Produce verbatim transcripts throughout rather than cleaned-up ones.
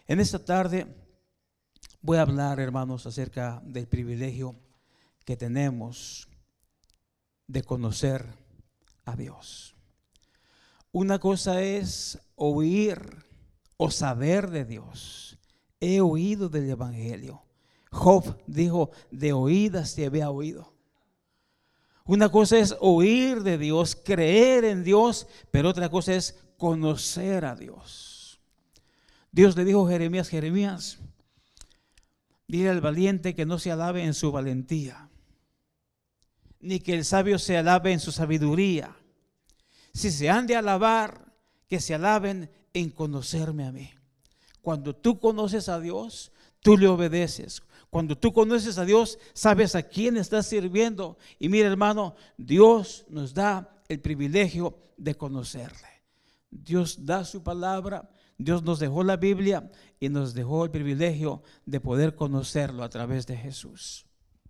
En esta tarde voy a hablar, hermanos, acerca del privilegio que tenemos de conocer a Dios. Una cosa es oír o saber de Dios. He oído del Evangelio. Job dijo, de oídas te había oído. Una cosa es oír de Dios, creer en Dios, pero otra cosa es conocer a Dios. Dios le dijo a Jeremías, Jeremías, dile al valiente que no se alabe en su valentía, ni que el sabio se alabe en su sabiduría. Si se han de alabar, que se alaben en conocerme a mí. Cuando tú conoces a Dios, tú le obedeces. Cuando tú conoces a Dios, sabes a quién estás sirviendo. Y mira, hermano, Dios nos da el privilegio de conocerle. Dios da su palabra, Dios nos dejó la Biblia y nos dejó el privilegio de poder conocerlo a través de Jesús.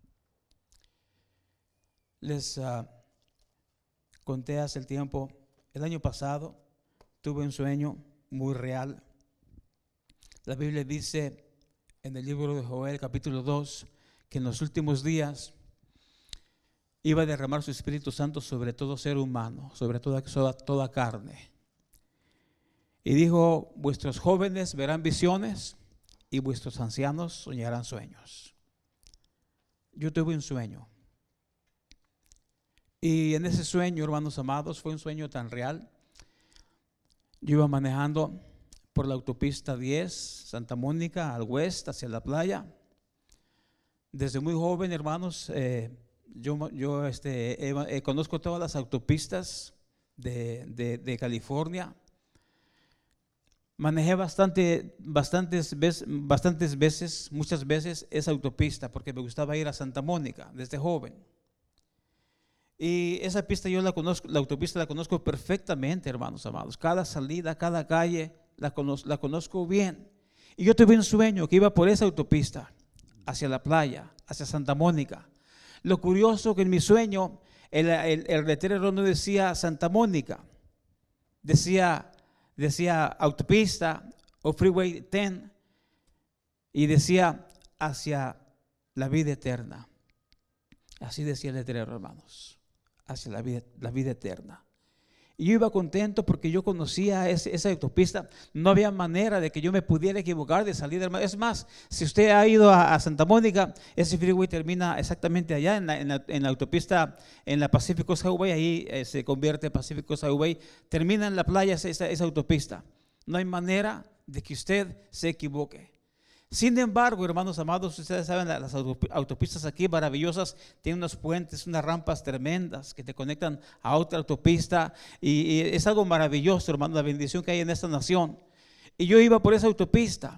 Les uh, conté hace el tiempo, el año pasado tuve un sueño muy real. La Biblia dice en el libro de Joel, capítulo dos, que en los últimos días iba a derramar su Espíritu Santo sobre todo ser humano, sobre toda, toda carne. Y dijo, vuestros jóvenes verán visiones y vuestros ancianos soñarán sueños. Yo tuve un sueño. Y en ese sueño, hermanos amados, fue un sueño tan real. Yo iba manejando por la autopista diez, Santa Mónica, al oeste, hacia la playa. Desde muy joven, hermanos, eh, yo, yo este, eh, eh, conozco todas las autopistas de, de, de California. Manejé bastante, bastantes, veces, bastantes veces, muchas veces esa autopista porque me gustaba ir a Santa Mónica desde joven. Y esa pista yo la conozco, la autopista la conozco perfectamente, hermanos amados. Cada salida, cada calle la conozco, la conozco bien. Y yo tuve un sueño que iba por esa autopista hacia la playa, hacia Santa Mónica. Lo curioso que en mi sueño el, el, el letrero no decía Santa Mónica, decía decía autopista o Freeway diez y decía hacia la vida eterna. Así decía el letrero, hermanos, hacia la vida, la vida eterna. Y yo iba contento porque yo conocía ese, esa autopista. No había manera de que yo me pudiera equivocar de salida, hermano. Es más, si usted ha ido a, a Santa Mónica, ese freeway termina exactamente allá en la, en la, en la autopista, en la Pacific Coast Highway. Ahí eh, se convierte Pacific Coast Highway. Termina en la playa esa, esa, esa autopista. No hay manera de que usted se equivoque. Sin embargo, hermanos amados, ustedes saben, las autopistas aquí maravillosas tienen unos puentes, unas rampas tremendas que te conectan a otra autopista y, y es algo maravilloso, hermano, la bendición que hay en esta nación. Y yo iba por esa autopista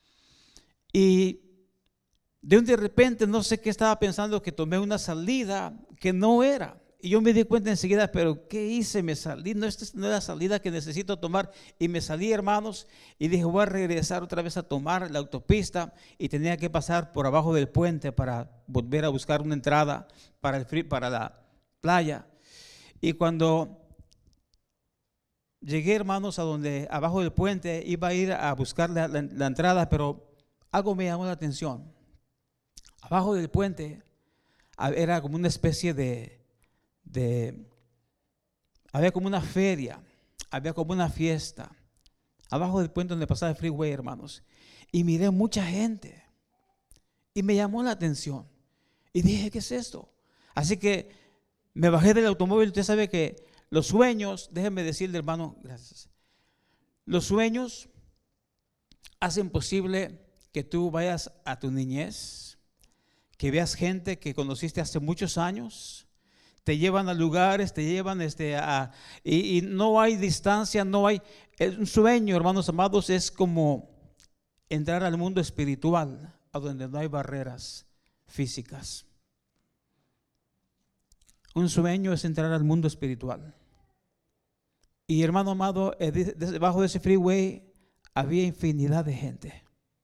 y de un de repente, no sé qué estaba pensando, que tomé una salida que no era. Y yo me di cuenta enseguida, pero ¿qué hice? Me salí, no, esta no es la salida que necesito tomar. Y me salí, hermanos, y dije, voy a regresar otra vez a tomar la autopista. Y tenía que pasar por abajo del puente para volver a buscar una entrada para, el free, para la playa. Y cuando llegué, hermanos, a donde abajo del puente iba a ir a buscar la, la, la entrada, pero algo me llamó la atención. Abajo del puente era como una especie de De, había como una feria, había como una fiesta abajo del puente donde pasaba el freeway, hermanos, y miré mucha gente y me llamó la atención y dije, ¿qué es esto? Así que me bajé del automóvil. Usted sabe que los sueños, déjeme decirle, hermano, gracias, los sueños hacen posible que tú vayas a tu niñez, que veas gente que conociste hace muchos años. Te llevan a lugares, te llevan este, a, y, y no hay distancia, no hay, un sueño, hermanos amados, es como entrar al mundo espiritual, a donde no hay barreras físicas. Un sueño es entrar al mundo espiritual. Y hermano amado, debajo de ese freeway había infinidad de gente.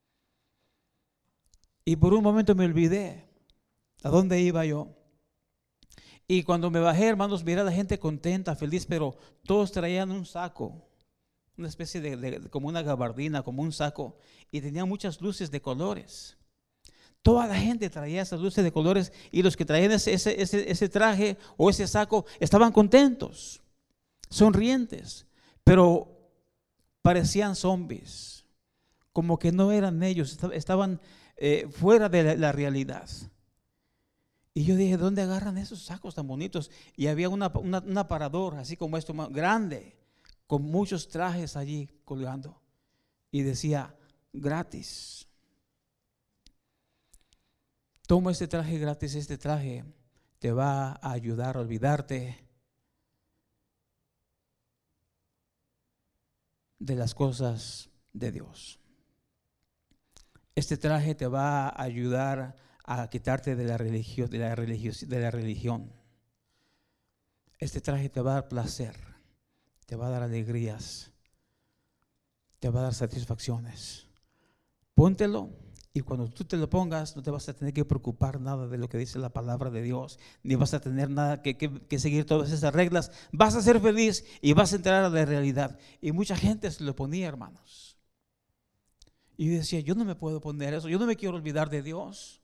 Y por un momento me olvidé a dónde iba yo. Y cuando me bajé, hermanos, miré a la gente contenta, feliz, pero todos traían un saco, una especie de, de como una gabardina, como un saco, y tenía muchas luces de colores. Toda la gente traía esas luces de colores, y los que traían ese, ese, ese, ese traje o ese saco estaban contentos, sonrientes, pero parecían zombies, como que no eran ellos, estaban eh, fuera de la, la realidad. Y yo dije, ¿dónde agarran esos sacos tan bonitos? Y había una, una, un aparador, así como esto, más grande, con muchos trajes allí colgando. Y decía, gratis. Toma este traje gratis, este traje te va a ayudar a olvidarte de las cosas de Dios. Este traje te va a ayudar a quitarte de la religión, de la religión, de la religión. Este traje te va a dar placer, te va a dar alegrías, te va a dar satisfacciones. Póntelo, y cuando tú te lo pongas, no te vas a tener que preocupar nada de lo que dice la palabra de Dios, ni vas a tener nada que, que, que seguir todas esas reglas. Vas a ser feliz y vas a entrar a la realidad. Y mucha gente se lo ponía, hermanos. Y yo decía, yo no me puedo poner eso, yo no me quiero olvidar de Dios.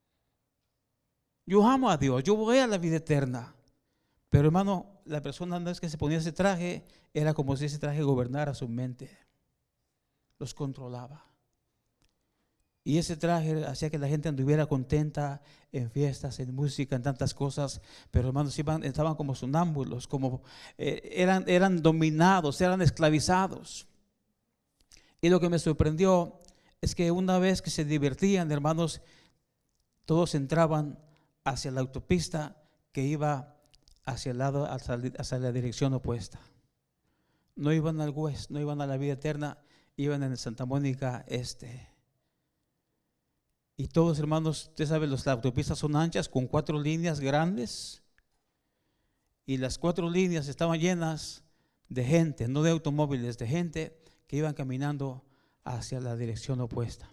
Yo amo a Dios, yo voy a la vida eterna. Pero hermano, la persona no es que se ponía ese traje, era como si ese traje gobernara su mente, los controlaba. Y ese traje hacía que la gente anduviera contenta en fiestas, en música, en tantas cosas. Pero hermanos, iban, estaban como sonámbulos, como eh, eran, eran dominados, eran esclavizados. Y lo que me sorprendió es que una vez que se divertían, hermanos, todos entraban hacia la autopista que iba hacia el lado, hacia la dirección opuesta. No iban al West, no iban a la vida eterna, iban en el Santa Mónica Este. Y todos, hermanos, usted sabe, las autopistas son anchas con cuatro líneas grandes, y las cuatro líneas estaban llenas de gente, no de automóviles, de gente que iban caminando hacia la dirección opuesta.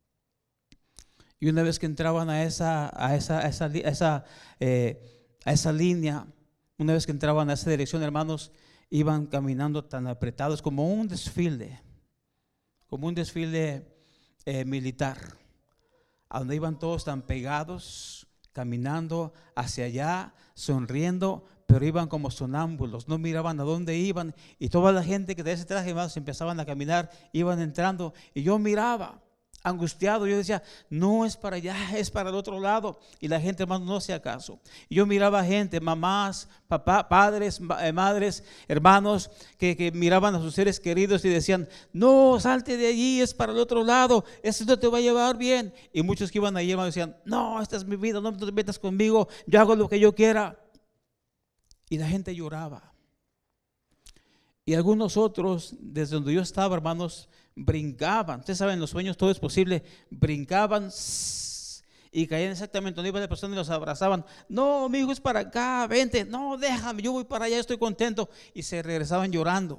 Y una vez que entraban a esa, a esa, a esa, a esa, eh, a esa línea, una vez que entraban a esa dirección, hermanos, iban caminando tan apretados como un desfile, como un desfile eh, militar, a donde iban todos tan pegados, caminando hacia allá, sonriendo, pero iban como sonámbulos, no miraban a dónde iban. Y toda la gente que de ese traje, hermanos, empezaban a caminar, iban entrando, y yo miraba angustiado, yo decía, no es para allá, es para el otro lado. Y la gente, hermano, no hacía caso. Y yo miraba gente, mamás, papá, padres, madres, hermanos, que, que miraban a sus seres queridos y decían, no, salte de allí, es para el otro lado, esto no te va a llevar bien. Y muchos que iban allí, hermanos, decían, no, esta es mi vida, no te metas conmigo, yo hago lo que yo quiera. Y la gente lloraba. Y algunos otros, desde donde yo estaba, hermanos, brincaban. Ustedes saben, en los sueños todo es posible. Brincaban y caían exactamente donde iba la persona y los abrazaban. No, mi hijo es para acá, vente. No, déjame, yo voy para allá, estoy contento. Y se regresaban llorando.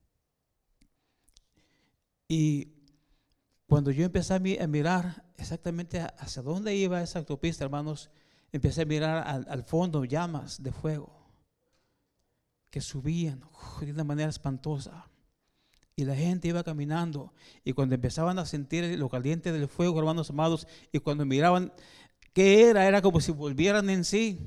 Y cuando yo empecé a mirar exactamente hacia dónde iba esa autopista, hermanos, empecé a mirar al, al fondo llamas de fuego que subían uh, de una manera espantosa. Y la gente iba caminando, y cuando empezaban a sentir lo caliente del fuego, hermanos amados, y cuando miraban qué era, era como si volvieran en sí.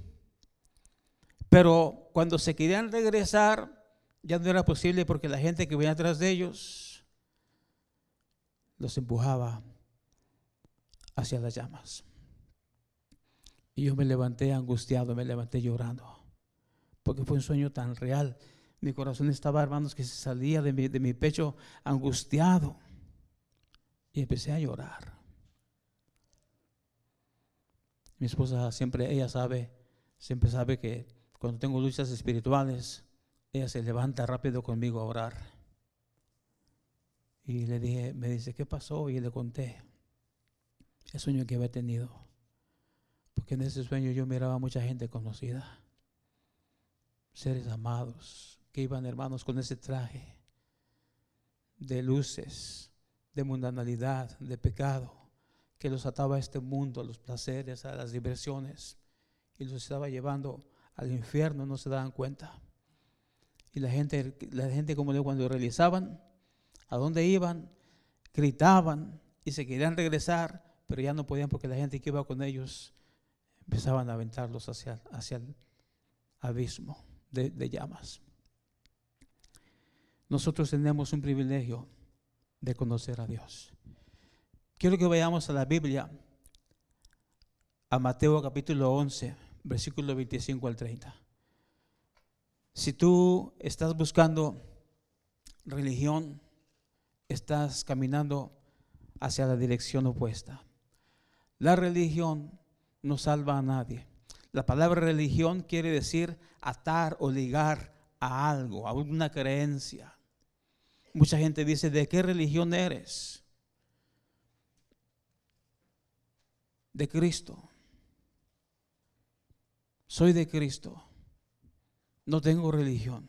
Pero cuando se querían regresar, ya no era posible, porque la gente que venía atrás de ellos los empujaba hacia las llamas. Y yo me levanté angustiado, me levanté llorando, porque fue un sueño tan real. Mi corazón estaba, hermanos, que se salía de mi, de mi pecho angustiado. Y empecé a llorar. Mi esposa siempre, ella sabe, siempre sabe que cuando tengo luchas espirituales, ella se levanta rápido conmigo a orar. Y le dije, me dice, ¿qué pasó? Y le conté el sueño que había tenido. Porque en ese sueño yo miraba a mucha gente conocida, seres amados, que iban, hermanos, con ese traje de luces, de mundanalidad, de pecado, que los ataba a este mundo, a los placeres, a las diversiones, y los estaba llevando al infierno, no se daban cuenta. Y la gente, la gente como digo, cuando realizaban, ¿A dónde iban? Gritaban y se querían regresar, pero ya no podían porque la gente que iba con ellos empezaban a aventarlos hacia, hacia el abismo de, de llamas. Nosotros tenemos un privilegio de conocer a Dios. Quiero que vayamos a la Biblia, a Mateo capítulo once, versículo veinticinco al treinta. Si tú estás buscando religión, estás caminando hacia la dirección opuesta. La religión no salva a nadie. La palabra religión quiere decir atar o ligar a algo, a una creencia. Mucha gente dice, ¿de qué religión eres? De Cristo. Soy de Cristo. No tengo religión.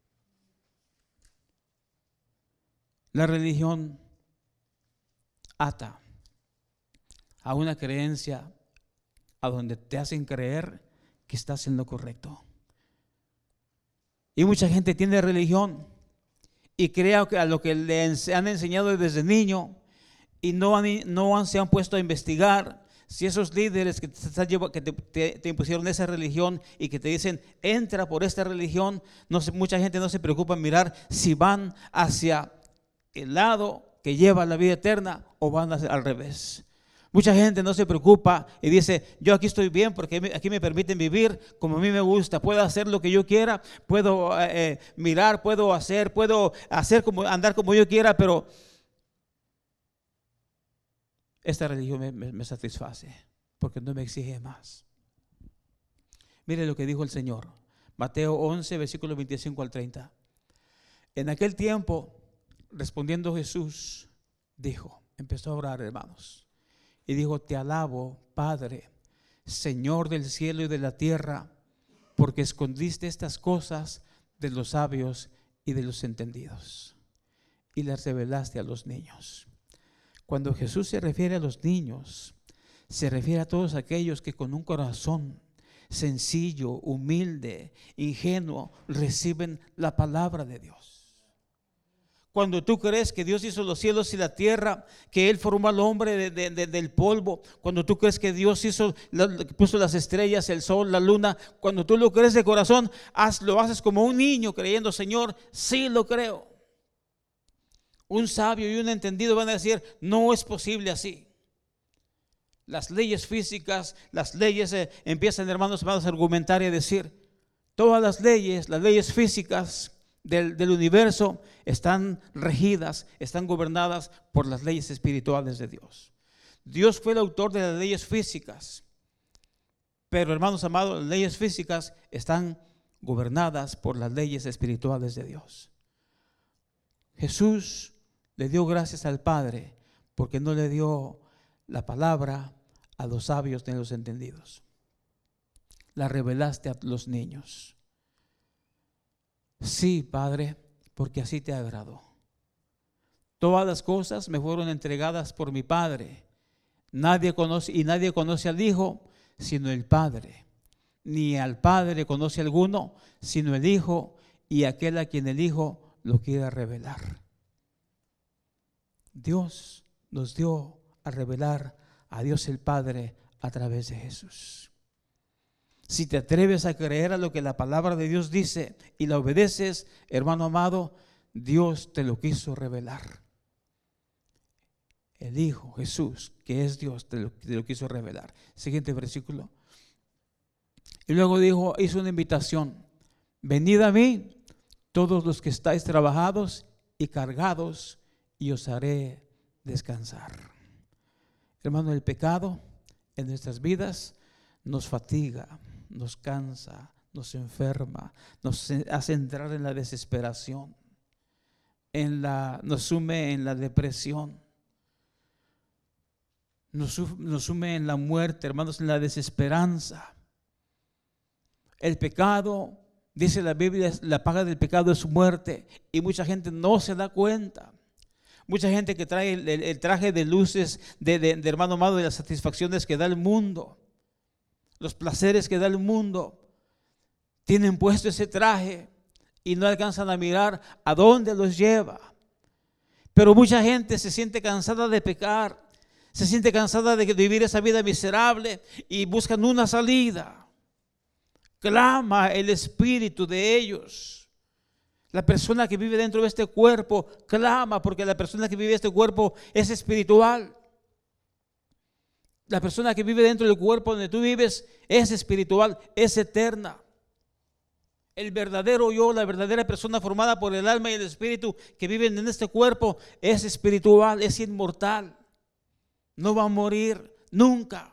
La religión ata a una creencia a donde te hacen creer que estás en lo correcto. Y mucha gente tiene religión y crea que a lo que le han enseñado desde niño y no, han, no han, se han puesto a investigar si esos líderes que, te, que te, te, te impusieron esa religión y que te dicen entra por esta religión, no sé, mucha gente no se preocupa en mirar si van hacia el lado que lleva a la vida eterna o van al revés. Mucha gente no se preocupa y dice, yo aquí estoy bien porque aquí me permiten vivir como a mí me gusta, puedo hacer lo que yo quiera, puedo eh, mirar, puedo hacer, puedo hacer como, andar como yo quiera, pero esta religión me, me, me satisface porque no me exige más. Mire lo que dijo el Señor, Mateo once, versículos veinticinco al treinta. En aquel tiempo, respondiendo Jesús, dijo, empezó a orar, hermanos. Y dijo, te alabo, Padre, Señor del cielo y de la tierra, porque escondiste estas cosas de los sabios y de los entendidos, y las revelaste a los niños. Cuando Jesús se refiere a los niños, se refiere a todos aquellos que con un corazón sencillo, humilde, ingenuo, reciben la palabra de Dios. Cuando tú crees que Dios hizo los cielos y la tierra, que Él formó al hombre de, de, de, del polvo, cuando tú crees que Dios hizo, puso las estrellas, el sol, la luna, cuando tú lo crees de corazón, haz, lo haces como un niño creyendo, Señor, sí lo creo. Un sabio y un entendido van a decir, no es posible así. Las leyes físicas, las leyes eh, empiezan, hermanos, hermanos, a argumentar y a decir, todas las leyes, las leyes físicas Del, del universo están regidas, están gobernadas por las leyes espirituales de Dios. Dios fue el autor de las leyes físicas, pero hermanos amados, las leyes físicas están gobernadas por las leyes espirituales de Dios. Jesús le dio gracias al Padre porque no le dio la palabra a los sabios ni a los entendidos. La revelaste a los niños. Sí, Padre, porque así te agradó. Todas las cosas me fueron entregadas por mi Padre. Nadie conoce y nadie conoce al Hijo sino el Padre. Ni al Padre conoce alguno sino el Hijo y aquel a quien el Hijo lo quiera revelar. Dios nos dio a revelar a Dios el Padre a través de Jesús. Si te atreves a creer a lo que la palabra de Dios dice y la obedeces, hermano amado, Dios te lo quiso revelar. El Hijo, Jesús, que es Dios, te lo, te lo quiso revelar. Siguiente versículo. Y luego dijo, hizo una invitación. Venid a mí, todos los que estáis trabajados y cargados, y os haré descansar. Hermano, el pecado en nuestras vidas nos fatiga, nos cansa, nos enferma, nos hace entrar en la desesperación, en la, nos sume en la depresión, nos, nos sume en la muerte, hermanos, en la desesperanza. El pecado, dice la Biblia, la paga del pecado es muerte, y mucha gente no se da cuenta. Mucha gente que trae el, el, el traje de luces de, de, de hermano amado, de las satisfacciones que da el mundo, los placeres que da el mundo, tienen puesto ese traje y no alcanzan a mirar a dónde los lleva. Pero mucha gente se siente cansada de pecar, se siente cansada de vivir esa vida miserable y buscan una salida. Clama el espíritu de ellos. La persona que vive dentro de este cuerpo clama, porque la persona que vive en este cuerpo es espiritual. La persona que vive dentro del cuerpo donde tú vives es espiritual, es eterna. El verdadero yo, la verdadera persona formada por el alma y el espíritu que viven en este cuerpo es espiritual, es inmortal. No va a morir nunca.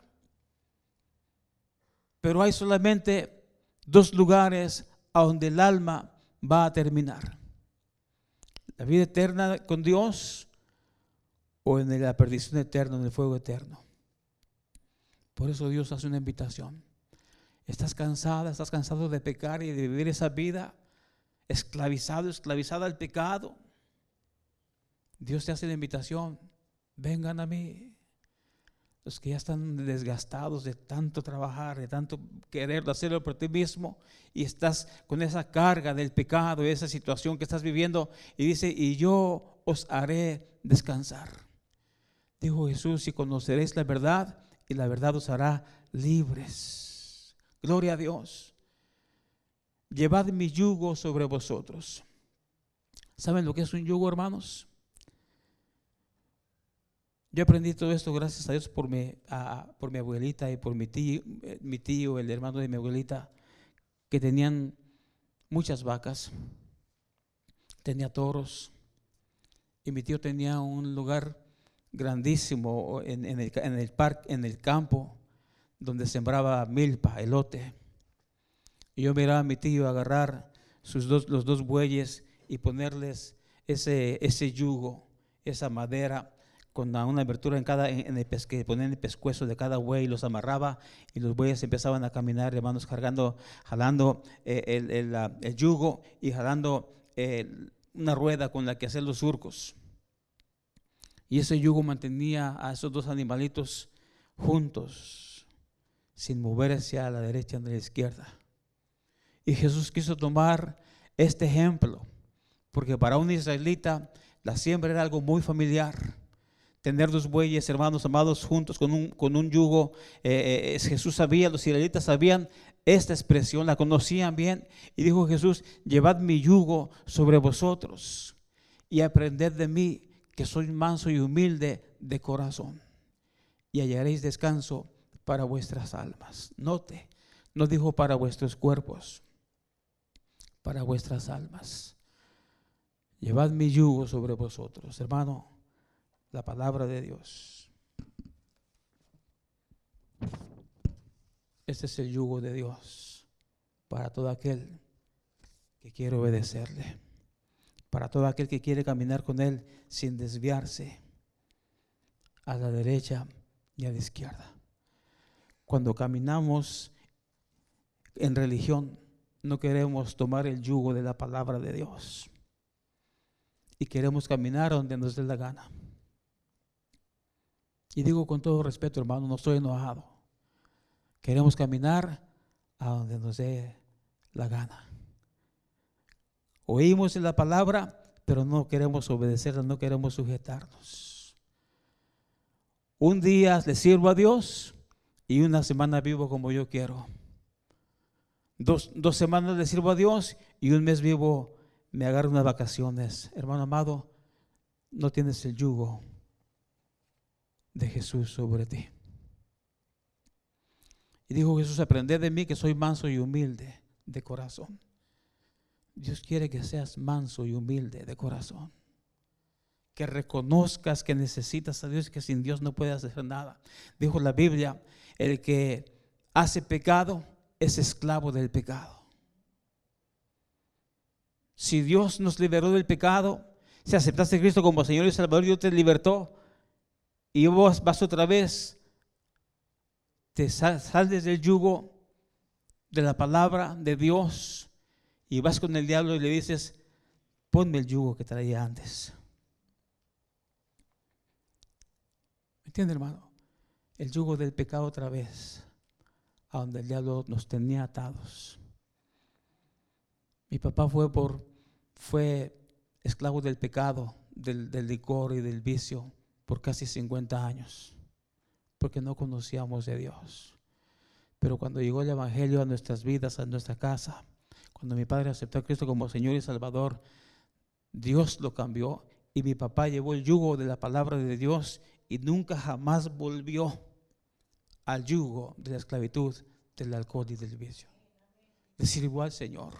Pero hay solamente dos lugares a donde el alma va a terminar: la vida eterna con Dios o en la perdición eterna, en el fuego eterno. Por eso Dios hace una invitación. ¿Estás cansada, estás cansado de pecar y de vivir esa vida esclavizado, esclavizada al pecado? Dios te hace la invitación: vengan a mí. Los que ya están desgastados de tanto trabajar, de tanto querer hacerlo por ti mismo, y estás con esa carga del pecado, esa situación que estás viviendo, y dice: y yo os haré descansar. Dijo Jesús: y conoceréis la verdad, y la verdad os hará libres. Gloria a Dios. Llevad mi yugo sobre vosotros. ¿Saben lo que es un yugo, hermanos? Yo aprendí todo esto gracias a Dios por mi, a, por mi abuelita y por mi tío, mi tío, el hermano de mi abuelita, que tenían muchas vacas, tenía toros, y mi tío tenía un lugar grandísimo en, en, el, en el parque, en el campo, donde sembraba milpa, elote. Y yo miraba a mi tío agarrar sus dos, los dos bueyes y ponerles ese, ese yugo, esa madera, con una abertura en cada, en el pesque, ponían el pescuezo de cada buey, los amarraba, y los bueyes empezaban a caminar, hermanos, cargando, jalando eh, el, el, el, el yugo y jalando eh, una rueda con la que hacer los surcos. Y ese yugo mantenía a esos dos animalitos juntos, sin moverse a la derecha ni a la izquierda. Y Jesús quiso tomar este ejemplo, porque para un israelita la siembra era algo muy familiar. Tener dos bueyes, hermanos amados, juntos con un, con un yugo. Eh, eh, Jesús sabía, los israelitas sabían esta expresión, la conocían bien. Y dijo Jesús: llevad mi yugo sobre vosotros y aprended de mí, que soy manso y humilde de corazón, y hallaréis descanso para vuestras almas. Note, no dijo para vuestros cuerpos, para vuestras almas. Llevad mi yugo sobre vosotros, hermano. La palabra de Dios. Este es el yugo de Dios para todo aquel que quiere obedecerle, para todo aquel que quiere caminar con Él sin desviarse a la derecha y a la izquierda. Cuando caminamos en religión, no queremos tomar el yugo de la palabra de Dios y queremos caminar donde nos dé la gana. Y digo con todo respeto, hermano, no estoy enojado. Queremos caminar a donde nos dé la gana. Oímos la palabra, pero no queremos obedecerla, no queremos sujetarnos. Un día le sirvo a Dios y una semana vivo como yo quiero. Dos, dos semanas le sirvo a Dios y un mes vivo, me agarro unas vacaciones. Hermano amado, no tienes el yugo de Jesús sobre ti. Y dijo Jesús: aprended de mí, que soy manso y humilde de corazón. Dios quiere que seas manso y humilde de corazón, que reconozcas que necesitas a Dios, que sin Dios no puedes hacer nada. Dijo la Biblia: el que hace pecado es esclavo del pecado. Si Dios nos liberó del pecado, si aceptaste a Cristo como Señor y Salvador, Dios te libertó, y vos vas otra vez, te sales del yugo de la palabra de Dios y vas con el diablo y le dices: ponme el yugo que traía antes. ¿Me entiende, hermano? El yugo del pecado otra vez, a donde el diablo nos tenía atados. Mi papá fue por fue esclavo del pecado del, del licor y del vicio por casi cincuenta años, porque no conocíamos de Dios. Pero cuando llegó el Evangelio a nuestras vidas, a nuestra casa, cuando mi padre aceptó a Cristo como Señor y Salvador, Dios lo cambió y mi papá llevó el yugo de la palabra de Dios y nunca jamás volvió al yugo de la esclavitud, del alcohol y del vicio. Le sirvió al Señor.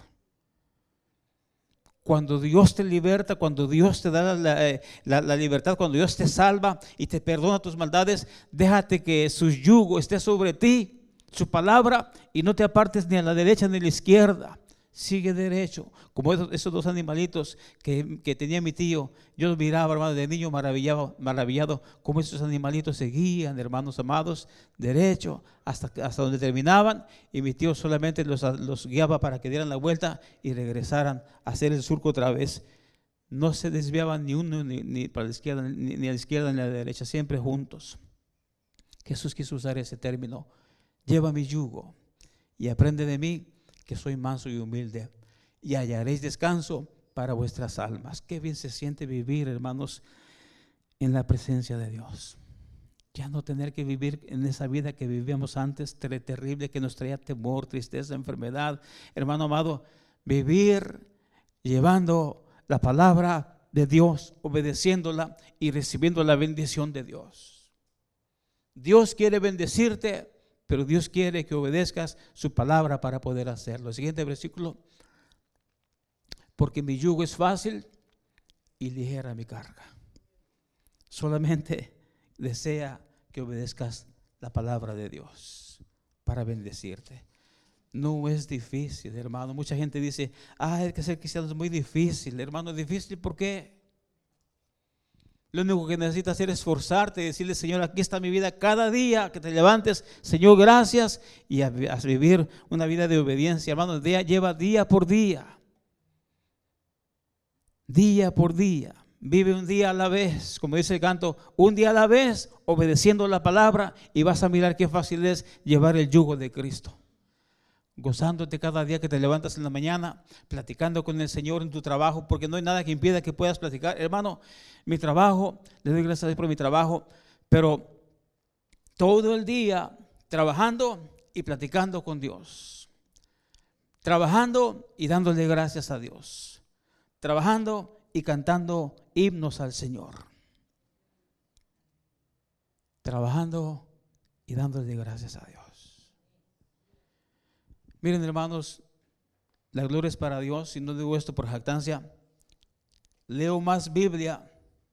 Cuando Dios te liberta, cuando Dios te da la, la, la libertad, cuando Dios te salva y te perdona tus maldades, déjate que su yugo esté sobre ti, su palabra, y no te apartes ni a la derecha ni a la izquierda. Sigue derecho, como esos, esos dos animalitos que, que tenía mi tío. Yo los miraba, hermano, de niño maravillado, maravillado cómo esos animalitos seguían, hermanos amados, derecho hasta, hasta donde terminaban, y mi tío solamente los, los guiaba para que dieran la vuelta y regresaran a hacer el surco otra vez. No se desviaban ni uno ni, ni para la izquierda, ni, ni a la izquierda ni a la derecha, siempre juntos. Jesús quiso usar ese término: lleva mi yugo y aprende de mí, que soy manso y humilde, y hallaréis descanso para vuestras almas. Qué bien se siente vivir, hermanos, en la presencia de Dios. Ya no tener que vivir en esa vida que vivíamos antes, terrible, que nos traía temor, tristeza, enfermedad. Hermano amado, vivir llevando la palabra de Dios, obedeciéndola y recibiendo la bendición de Dios. Dios quiere bendecirte, pero Dios quiere que obedezcas su palabra para poder hacerlo. El siguiente versículo: porque mi yugo es fácil y ligera mi carga. Solamente desea que obedezcas la palabra de Dios para bendecirte. No es difícil, hermano. Mucha gente dice: ah, es que ser cristiano es muy difícil. Hermano, es difícil, ¿por qué? Lo único que necesitas hacer es esforzarte y decirle: Señor, aquí está mi vida. Cada día que te levantes, Señor, gracias, y a, a vivir una vida de obediencia. Hermano, día, lleva día por día. Día por día. Vive un día a la vez, como dice el canto, un día a la vez, obedeciendo la palabra, y vas a mirar qué fácil es llevar el yugo de Cristo. Gozándote cada día que te levantas en la mañana, platicando con el Señor en tu trabajo, porque no hay nada que impida que puedas platicar. Hermano, mi trabajo, le doy gracias a Dios por mi trabajo, pero todo el día trabajando y platicando con Dios, trabajando y dándole gracias a Dios, trabajando y cantando himnos al Señor, trabajando y dándole gracias a Dios. Miren, hermanos, la gloria es para Dios, y no digo esto por jactancia. Leo más Biblia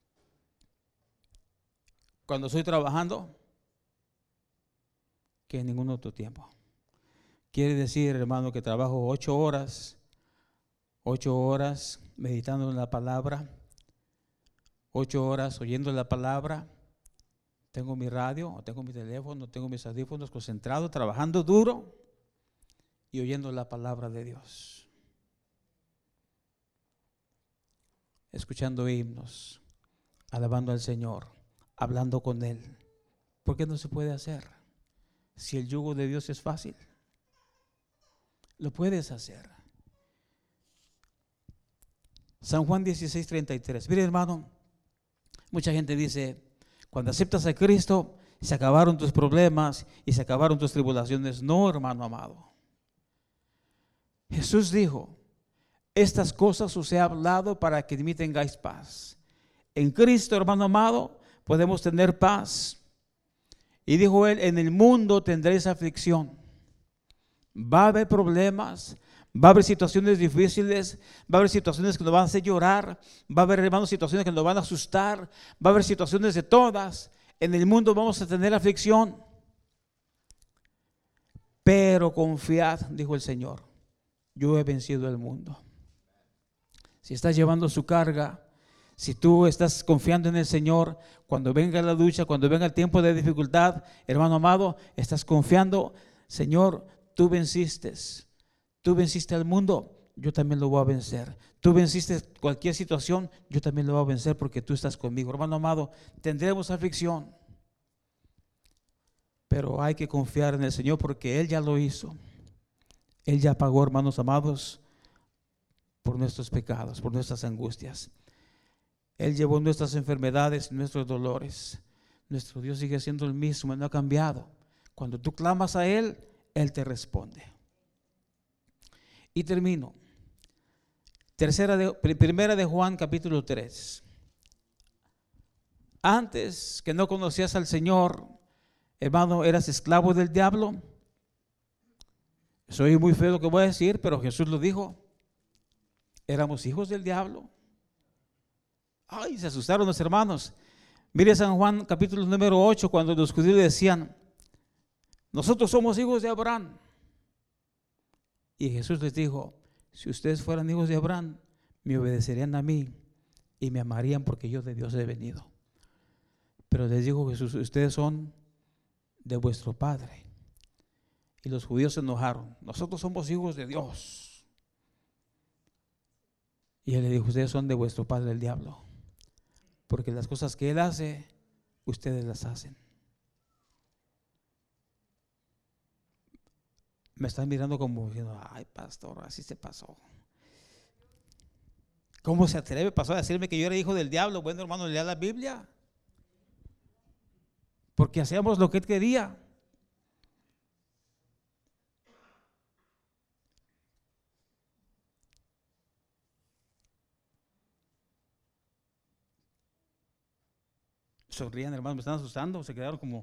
cuando estoy trabajando que en ningún otro tiempo. Quiere decir, hermano, que trabajo ocho horas, ocho horas meditando en la palabra, ocho horas oyendo la palabra. Tengo mi radio, tengo mi teléfono, tengo mis audífonos, concentrado, trabajando duro y oyendo la palabra de Dios, escuchando himnos, alabando al Señor, hablando con Él. ¿Por qué no se puede hacer? Si el yugo de Dios es fácil, lo puedes hacer. San Juan dieciséis, treinta y tres. Mire, hermano, mucha gente dice: cuando aceptas a Cristo, se acabaron tus problemas y se acabaron tus tribulaciones. No, hermano amado. Jesús dijo: estas cosas os he hablado para que en mí tengáis paz. En Cristo, hermano amado, podemos tener paz. Y dijo Él: en el mundo tendréis aflicción. Va a haber problemas, va a haber situaciones difíciles, va a haber situaciones que nos van a hacer llorar, va a haber, hermanos, situaciones que nos van a asustar, va a haber situaciones de todas. En el mundo vamos a tener aflicción. Pero confiad, dijo el Señor, yo he vencido el mundo. Si estás llevando su carga, si tú estás confiando en el Señor, cuando venga la lucha, cuando venga el tiempo de dificultad, hermano amado, estás confiando: Señor, tú venciste, tú venciste al mundo, yo también lo voy a vencer. Tú venciste cualquier situación, yo también lo voy a vencer porque tú estás conmigo. Hermano amado, tendremos aflicción, pero hay que confiar en el Señor porque Él ya lo hizo. Él ya pagó, hermanos amados, por nuestros pecados, por nuestras angustias. Él llevó nuestras enfermedades y nuestros dolores. Nuestro Dios sigue siendo el mismo, no ha cambiado. Cuando tú clamas a Él, Él te responde. Y termino. Tercera de, primera de Juan, capítulo tres. Antes que no conocías al Señor, hermano, eras esclavo del diablo. Soy muy feo lo que voy a decir, pero Jesús lo dijo. Éramos hijos del diablo. Ay, se asustaron los hermanos. Mire San Juan capítulo número ocho, cuando los judíos decían: nosotros somos hijos de Abraham. Y Jesús les dijo: si ustedes fueran hijos de Abraham, me obedecerían a mí y me amarían, porque yo de Dios he venido. Pero les dijo Jesús: ustedes son de vuestro padre. Y los judíos se enojaron: nosotros somos hijos de Dios. Y él le dijo: ustedes son de vuestro padre el diablo, porque las cosas que él hace, ustedes las hacen. Me están mirando como diciendo: ay, pastor, así se pasó. ¿Cómo se atreve, pasó a decirme que yo era hijo del diablo? Bueno, hermano, lea la Biblia. Porque hacíamos lo que él quería. Sonrían, hermano, me están asustando, se quedaron como...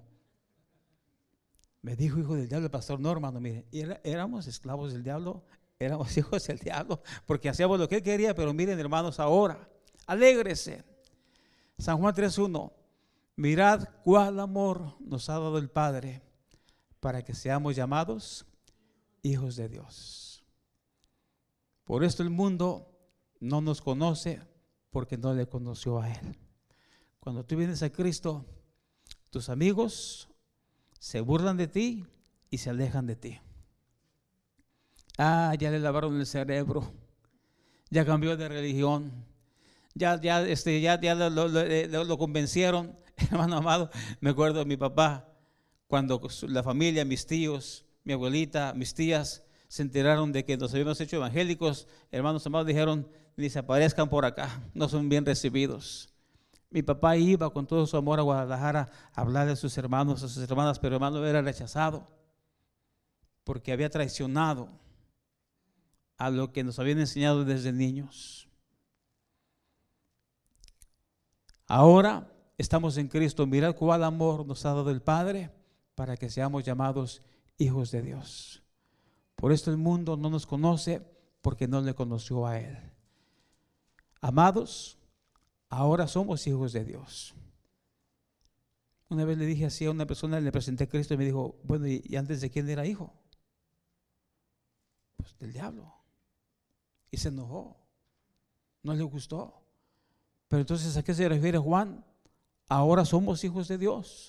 Me dijo hijo del diablo el pastor. No, hermano, mire, era, éramos esclavos del diablo, éramos hijos del diablo, porque hacíamos lo que él quería. Pero miren, hermanos, ahora, alégrese. San Juan tres uno. Mirad cuál amor nos ha dado el Padre, para que seamos llamados hijos de Dios. Por esto el mundo no nos conoce, porque no le conoció a Él. Cuando tú vienes a Cristo, tus amigos se burlan de ti y se alejan de ti. Ah, ya le lavaron el cerebro, ya cambió de religión, ya, ya, este, ya, ya lo, lo, lo, lo convencieron. Hermano amado, me acuerdo de mi papá, cuando la familia, mis tíos, mi abuelita, mis tías se enteraron de que nos habíamos hecho evangélicos. Hermanos amados, dijeron: ni se aparezcan por acá, no son bien recibidos. Mi papá iba con todo su amor a Guadalajara a hablar de sus hermanos, a sus hermanas, pero hermano era rechazado, porque había traicionado a lo que nos habían enseñado desde niños. Ahora estamos en Cristo. Mirad cuál amor nos ha dado el Padre, para que seamos llamados hijos de Dios. Por esto el mundo no nos conoce, porque no le conoció a Él. Amados, ahora somos hijos de Dios. Una vez le dije así a una persona, le presenté a Cristo y me dijo: bueno, ¿y antes de quién era hijo? Pues del diablo. Y se enojó, no le gustó. Pero entonces, ¿a qué se refiere Juan? Ahora somos hijos de Dios.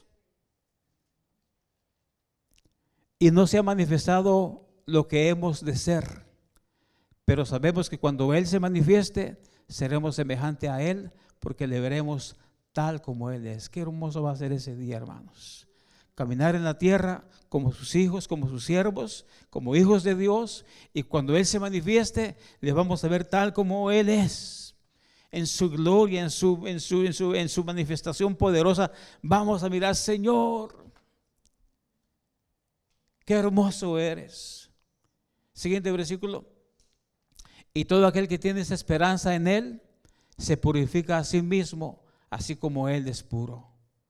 Y no se ha manifestado lo que hemos de ser, pero sabemos que cuando Él se manifieste, seremos semejantes a Él, porque le veremos tal como Él es. Qué hermoso va a ser ese día, hermanos. Caminar en la tierra como sus hijos, como sus siervos, como hijos de Dios. Y cuando Él se manifieste, le vamos a ver tal como Él es. En su gloria, en su, en su, en su, en su manifestación poderosa, vamos a mirar: Señor, qué hermoso eres. Siguiente versículo. Y todo aquel que tiene esa esperanza en Él, se purifica a sí mismo, así como Él es puro.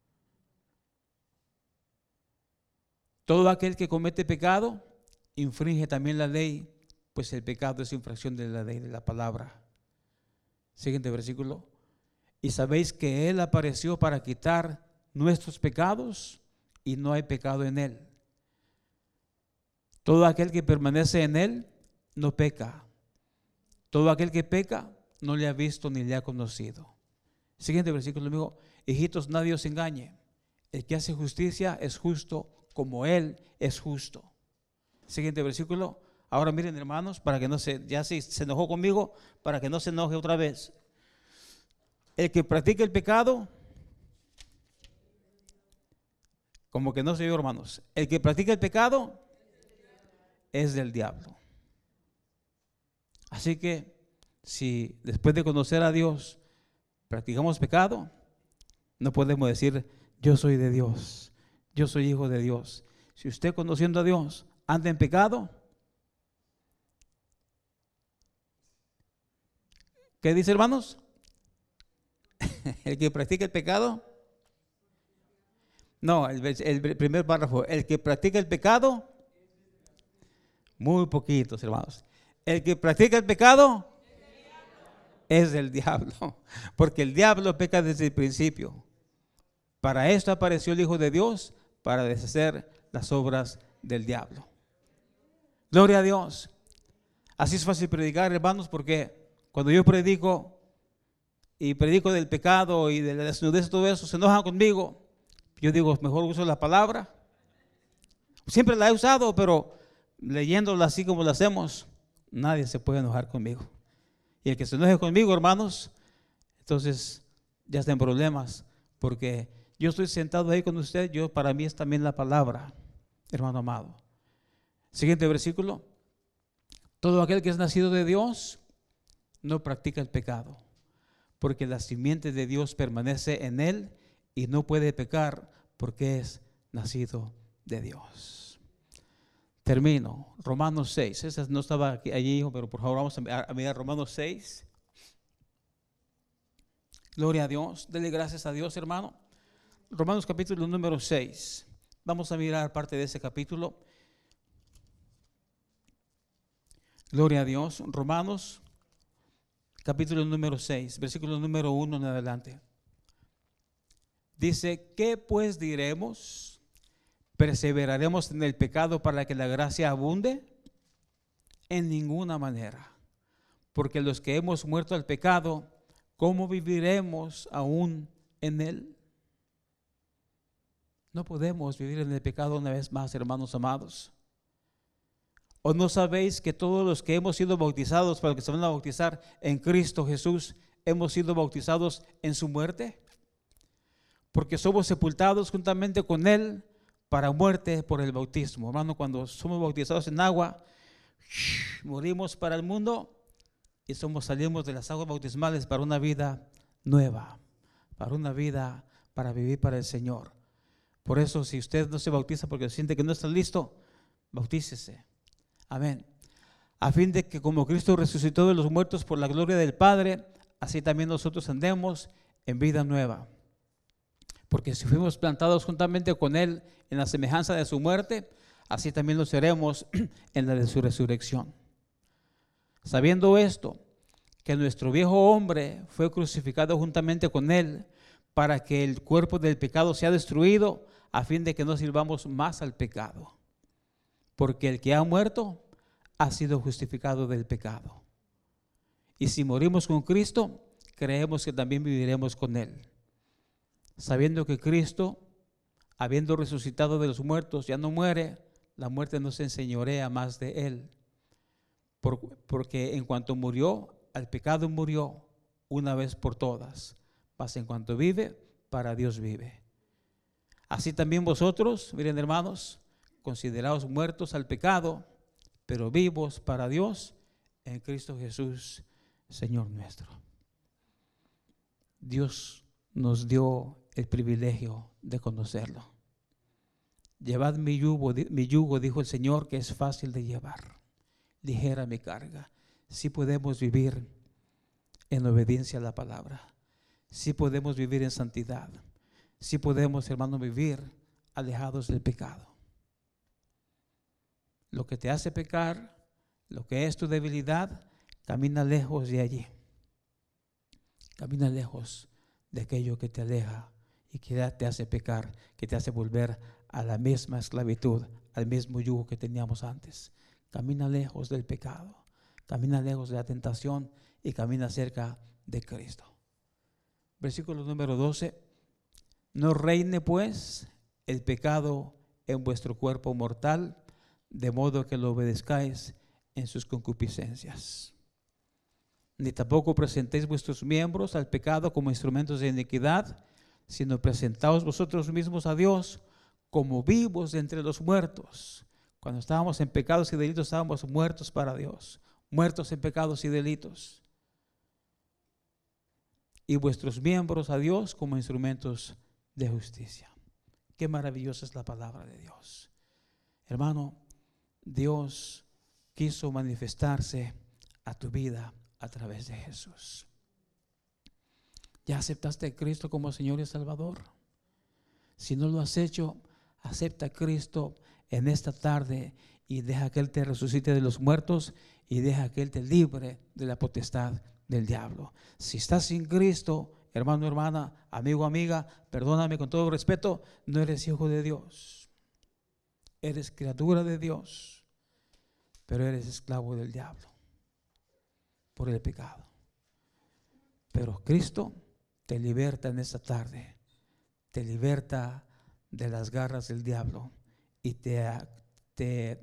Todo aquel que comete pecado, infringe también la ley, pues el pecado es infracción de la ley, de la palabra. Siguiente versículo. Y sabéis que Él apareció para quitar nuestros pecados, y no hay pecado en Él. Todo aquel que permanece en Él no peca. Todo aquel que peca no le ha visto ni le ha conocido. Siguiente versículo, amigo. Hijitos, nadie os engañe. El que hace justicia es justo como Él es justo. Siguiente versículo. Ahora miren, hermanos, para que no se, ya se, se enojó conmigo, para que no se enoje otra vez. El que practica el pecado, como que no se oyó, hermanos. El que practica el pecado es del diablo. Así que si después de conocer a Dios practicamos pecado, no podemos decir, yo soy de Dios, yo soy hijo de Dios. Si usted conociendo a Dios anda en pecado, ¿qué dice, hermanos? El que practica el pecado, no, el, el primer párrafo, el que practica el pecado, muy poquitos, hermanos. El que practica el pecado es del diablo, porque el diablo peca desde el principio. Para esto apareció el Hijo de Dios, para deshacer las obras del diablo. Gloria a Dios. Así es fácil predicar, hermanos, porque cuando yo predico y predico del pecado y de la desnudez y todo eso, se enojan conmigo. Yo digo, mejor uso la palabra. Siempre la he usado, pero leyéndola así como la hacemos, nadie se puede enojar conmigo. Y el que se enoje conmigo, hermanos, entonces ya está en problemas, porque yo estoy sentado ahí con usted, yo para mí es también la palabra, hermano amado. Siguiente versículo. Todo aquel que es nacido de Dios no practica el pecado, porque la simiente de Dios permanece en él y no puede pecar porque es nacido de Dios. Termino. Romanos seis. Esa no estaba aquí, allí, hijo, pero por favor vamos a mirar Romanos seis. Gloria a Dios. Dele gracias a Dios, hermano. Romanos capítulo número seis. Vamos a mirar parte de ese capítulo. Gloria a Dios. Romanos capítulo número seis, versículo número uno en adelante. Dice, ¿qué pues diremos? ¿Perseveraremos en el pecado para que la gracia abunde? En ninguna manera. Porque los que hemos muerto al pecado, ¿cómo viviremos aún en él? No podemos vivir en el pecado una vez más, hermanos amados. ¿O no sabéis que todos los que hemos sido bautizados, para los que se van a bautizar en Cristo Jesús, hemos sido bautizados en su muerte? Porque somos sepultados juntamente con él para muerte por el bautismo. Hermano, cuando somos bautizados en agua, morimos para el mundo y somos, salimos de las aguas bautismales para una vida nueva, para una vida para vivir para el Señor. Por eso, si usted no se bautiza porque siente que no está listo, bautícese. Amén. A fin de que como Cristo resucitó de los muertos por la gloria del Padre, así también nosotros andemos en vida nueva. Porque si fuimos plantados juntamente con Él en la semejanza de su muerte, así también lo seremos en la de su resurrección. Sabiendo esto, que nuestro viejo hombre fue crucificado juntamente con Él, para que el cuerpo del pecado sea destruido, a fin de que no sirvamos más al pecado. Porque el que ha muerto ha sido justificado del pecado. Y si morimos con Cristo, creemos que también viviremos con Él. Sabiendo que Cristo, habiendo resucitado de los muertos, ya no muere, la muerte no se enseñorea más de Él. Por, porque en cuanto murió, al pecado murió una vez por todas. Mas en cuanto vive, para Dios vive. Así también vosotros, miren hermanos, consideraos muertos al pecado, pero vivos para Dios en Cristo Jesús, Señor nuestro. Dios nos dio el privilegio de conocerlo. Llevad mi yugo, mi yugo, dijo el Señor, que es fácil de llevar, ligera mi carga. Sí podemos vivir en obediencia a la palabra. Sí podemos vivir en santidad. Sí podemos, hermano, vivir alejados del pecado. Lo que te hace pecar, lo que es tu debilidad, camina lejos de allí. Camina lejos de aquello que te aleja y que te hace pecar, que te hace volver a la misma esclavitud, al mismo yugo que teníamos antes. Camina lejos del pecado, camina lejos de la tentación y camina cerca de Cristo. Versículo número doce. No reine pues el pecado en vuestro cuerpo mortal, de modo que lo obedezcáis en sus concupiscencias. Ni tampoco presentéis vuestros miembros al pecado como instrumentos de iniquidad, sino presentaos vosotros mismos a Dios como vivos de entre los muertos. Cuando estábamos en pecados y delitos, estábamos muertos para Dios, muertos en pecados y delitos. y vuestros miembros a Dios como instrumentos de justicia. Qué maravillosa es la palabra de Dios. Hermano, Dios quiso manifestarse a tu vida a través de Jesús. ¿Ya aceptaste a Cristo como Señor y Salvador? Si no lo has hecho, acepta a Cristo en esta tarde y deja que Él te resucite de los muertos y deja que Él te libre de la potestad del diablo. Si estás sin Cristo, hermano, hermana, amigo, amiga, perdóname con todo respeto, no eres hijo de Dios. Eres criatura de Dios, pero eres esclavo del diablo por el pecado. Pero Cristo te liberta en esta tarde, te liberta de las garras del diablo y te, te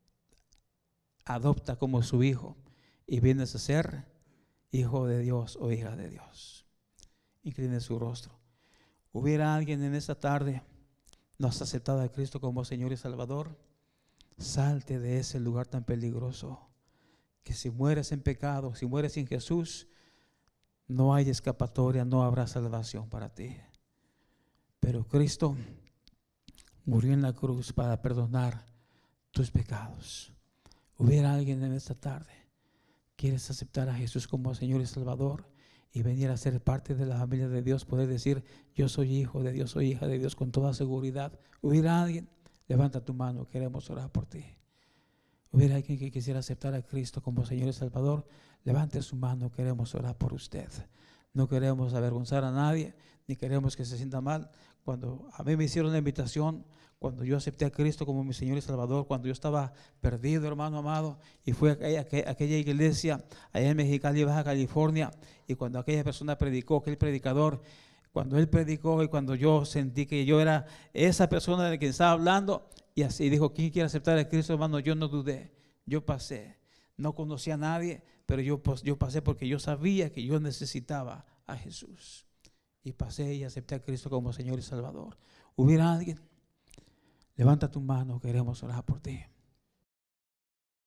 adopta como su hijo y vienes a ser hijo de Dios o hija de Dios. Incline su rostro. ¿Hubiera alguien en esta tarde no has aceptado a Cristo como Señor y Salvador? Salte de ese lugar tan peligroso, que si mueres en pecado, si mueres sin Jesús, no hay escapatoria, no habrá salvación para ti. Pero Cristo murió en la cruz para perdonar tus pecados. ¿Hubiera alguien en esta tarde? ¿Quieres aceptar a Jesús como Señor y Salvador y venir a ser parte de la familia de Dios? Poder decir, yo soy hijo de Dios, soy hija de Dios con toda seguridad. ¿Hubiera alguien? Levanta tu mano, queremos orar por ti. ¿Hubiera alguien que quisiera aceptar a Cristo como Señor y Salvador? Levante su mano, queremos orar por usted. No queremos avergonzar a nadie, ni queremos que se sienta mal. Cuando a mí me hicieron la invitación, cuando yo acepté a Cristo como mi Señor y Salvador, cuando yo estaba perdido, hermano amado, y fui a aquella, a aquella iglesia allá en Mexicali, Baja California, y cuando aquella persona predicó, aquel predicador, cuando él predicó y cuando yo sentí que yo era esa persona de quien estaba hablando, y así dijo, ¿quién quiere aceptar a Cristo, hermano? Yo no dudé, yo pasé, no conocía a nadie, pero yo, yo pasé porque yo sabía que yo necesitaba a Jesús. Y pasé y acepté a Cristo como Señor y Salvador. ¿Hubiera alguien? Levanta tu mano, queremos orar por ti.